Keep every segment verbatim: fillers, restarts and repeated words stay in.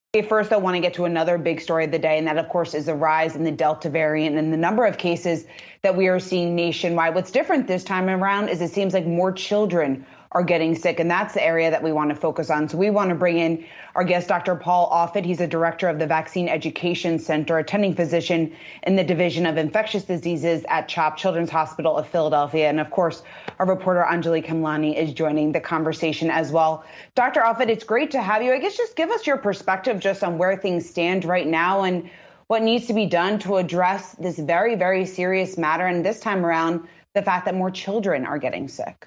First, I want to get to another big story of the day, and that, of course, is the rise in the Delta variant and the number of cases that we are seeing nationwide. What's different this time around is it seems like more children are getting sick, and that's the area that we want to focus on. So we want to bring in our guest, Doctor Paul Offit. He's a director of the Vaccine Education Center, attending physician in the Division of Infectious Diseases at CHOP Children's Hospital of Philadelphia. And of course, our reporter Anjali Khemlani is joining the conversation as well. Doctor Offit, it's great to have you. I guess just give us your perspective just on where things stand right now and what needs to be done to address this very, very serious matter. And this time around, the fact that more children are getting sick.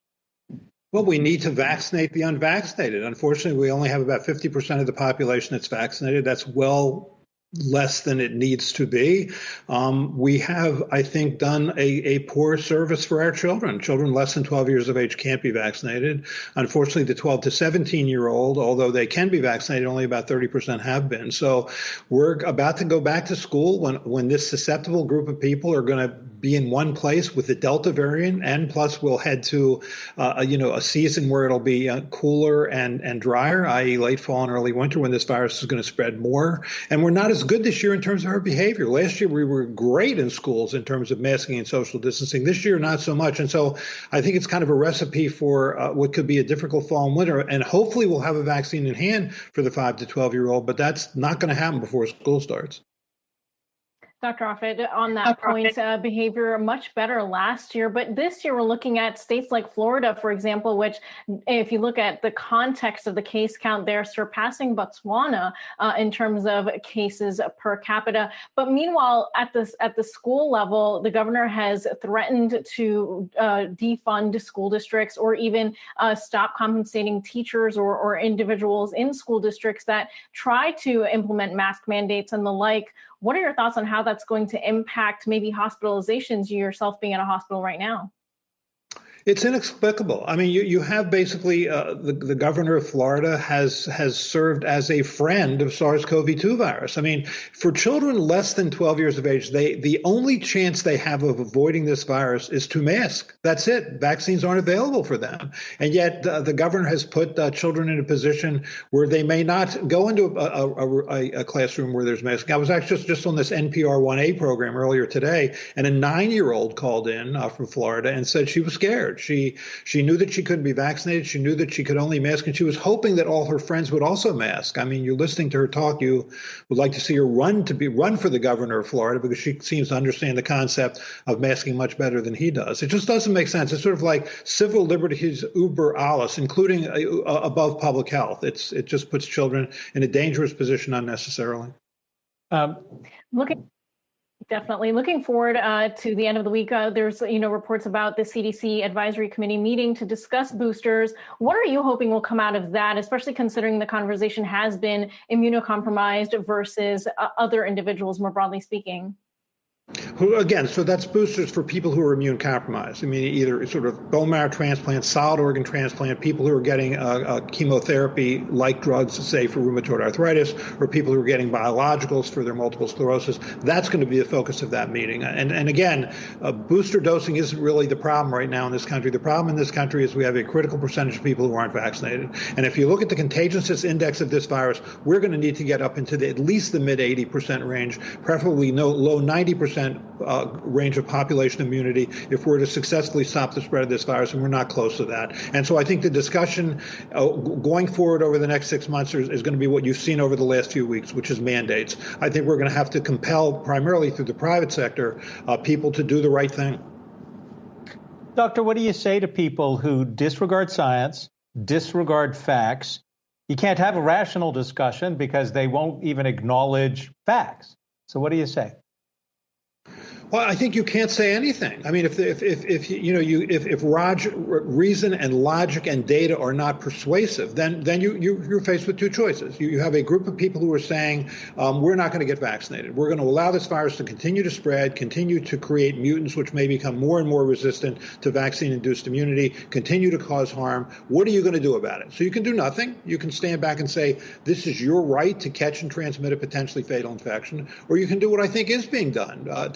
Well, we need to vaccinate the unvaccinated. Unfortunately, we only have about fifty percent of the population that's vaccinated. That's well less than it needs to be. Um, we have, I think, done a, a poor service for our children. Children less than twelve years of age can't be vaccinated. Unfortunately, the twelve to seventeen year old, although they can be vaccinated, only about thirty percent have been. So we're about to go back to school when, when this susceptible group of people are going to be in one place with the Delta variant, and plus we'll head to, uh, you know, a season where it'll be uh, cooler and, and drier, that is late fall and early winter, when this virus is going to spread more. And we're not as good this year in terms of our behavior. Last year, we were great in schools in terms of masking and social distancing. This year, not so much. And so I think it's kind of a recipe for uh, what could be a difficult fall and winter. And hopefully we'll have a vaccine in hand for the five to twelve year old, but that's not going to happen before school starts. Doctor Offit, on that point, uh, behavior much better last year, but this year we're looking at states like Florida, for example, which, if you look at the context of the case count, they're surpassing Botswana uh, in terms of cases per capita. But meanwhile, at this at the school level, the governor has threatened to uh, defund school districts or even uh, stop compensating teachers or, or individuals in school districts that try to implement mask mandates and the like. What are your thoughts on how that's going to impact maybe hospitalizations, you yourself being in a hospital right now? It's inexplicable. I mean, you, you have basically uh, the, the governor of Florida has has served as a friend of SARS CoV two virus. I mean, for children less than twelve years of age, they the only chance they have of avoiding this virus is to mask. That's it. Vaccines aren't available for them. And yet uh, the governor has put uh, children in a position where they may not go into a, a, a, a classroom where there's masking. I was actually just, just on this N P R one A program earlier today, and a nine-year-old called in uh, from Florida and said she was scared. She she knew that she couldn't be vaccinated. She knew that she could only mask, and she was hoping that all her friends would also mask. I mean, you're listening to her talk. You would like to see her run to be run for the governor of Florida, because she seems to understand the concept of masking much better than he does. It just doesn't make sense. It's sort of like civil liberties uber alles, including uh, above public health. It's it just puts children in a dangerous position unnecessarily. Um, Looking. Definitely. Looking forward uh, to the end of the week. Uh, there's, you know, reports about the C D C Advisory Committee meeting to discuss boosters. What are you hoping will come out of that, especially considering the conversation has been immunocompromised versus uh, other individuals, more broadly speaking? Who, again, so that's boosters for people who are immune compromised. I mean, either sort of bone marrow transplant, solid organ transplant, people who are getting uh, uh, chemotherapy-like drugs, say for rheumatoid arthritis, or people who are getting biologicals for their multiple sclerosis. That's going to be the focus of that meeting. And, and again, uh, booster dosing isn't really the problem right now in this country. The problem in this country is we have a critical percentage of people who aren't vaccinated. And if you look at the contagiousness index of this virus, we're going to need to get up into the, at least the mid eighty percent range, preferably no low ninety percent Uh, range of population immunity if we're to successfully stop the spread of this virus, and we're not close to that. And so I think the discussion uh, going forward over the next six months is, is going to be what you've seen over the last few weeks, which is mandates. I think we're going to have to compel, primarily through the private sector, uh, people to do the right thing. Doctor, what do you say to people who disregard science, disregard facts? You can't have a rational discussion because they won't even acknowledge facts. So what do you say? Well, I think you can't say anything. I mean, if if if, if you know you if if log, reason and logic and data are not persuasive, then then you, you you're faced with two choices. You you have a group of people who are saying um, we're not going to get vaccinated. We're going to allow this virus to continue to spread, continue to create mutants which may become more and more resistant to vaccine-induced immunity, continue to cause harm. What are you going to do about it? So you can do nothing. You can stand back and say this is your right to catch and transmit a potentially fatal infection, or you can do what I think is being done uh, to some extent.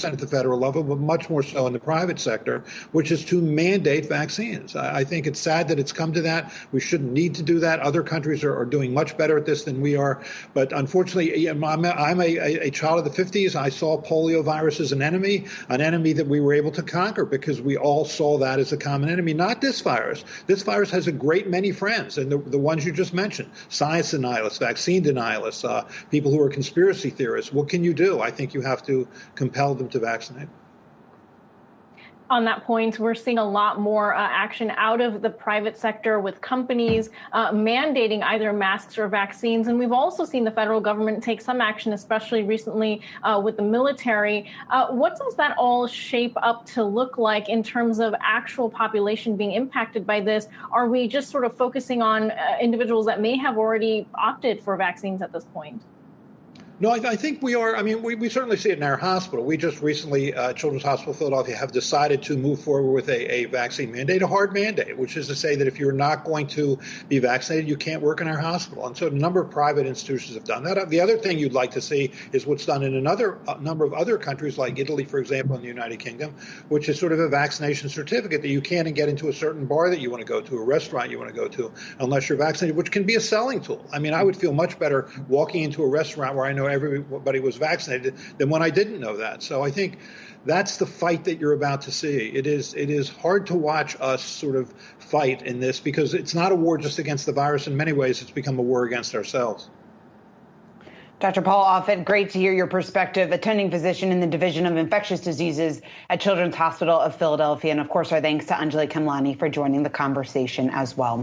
extent at the federal level, but much more so in the private sector, which is to mandate vaccines. I, I think it's sad that it's come to that. We shouldn't need to do that. Other countries are, are doing much better at this than we are. But unfortunately, I'm, I'm a, a child of the fifties. I saw polio virus as an enemy, an enemy that we were able to conquer because we all saw that as a common enemy, not this virus. This virus has a great many friends, and the, the ones you just mentioned, science denialists, vaccine denialists, uh, people who are conspiracy theorists. What can you do? I think you have to compel them to vaccinate. On that point, we're seeing a lot more uh, action out of the private sector with companies uh, mandating either masks or vaccines. And we've also seen the federal government take some action, especially recently uh, with the military. Uh, what does that all shape up to look like in terms of actual population being impacted by this? Are we just sort of focusing on uh, individuals that may have already opted for vaccines at this point? No, I, I think we are. I mean, we, we certainly see it in our hospital. We just recently, uh, Children's Hospital Philadelphia, have decided to move forward with a, a vaccine mandate, a hard mandate, which is to say that if you're not going to be vaccinated, you can't work in our hospital. And so a number of private institutions have done that. The other thing you'd like to see is what's done in another a number of other countries, like Italy, for example, in the United Kingdom, which is sort of a vaccination certificate that you can't get into a certain bar that you want to go to, a restaurant you want to go to, unless you're vaccinated, which can be a selling tool. I mean, I would feel much better walking into a restaurant where I know everybody was vaccinated than when I didn't know that. So I think that's the fight that you're about to see. It is it is hard to watch us sort of fight in this because it's not a war just against the virus. In many ways, it's become a war against ourselves. Doctor Paul Offit, great to hear your perspective, attending physician in the Division of Infectious Diseases at Children's Hospital of Philadelphia. And of course, our thanks to Anjali Khemlani for joining the conversation as well.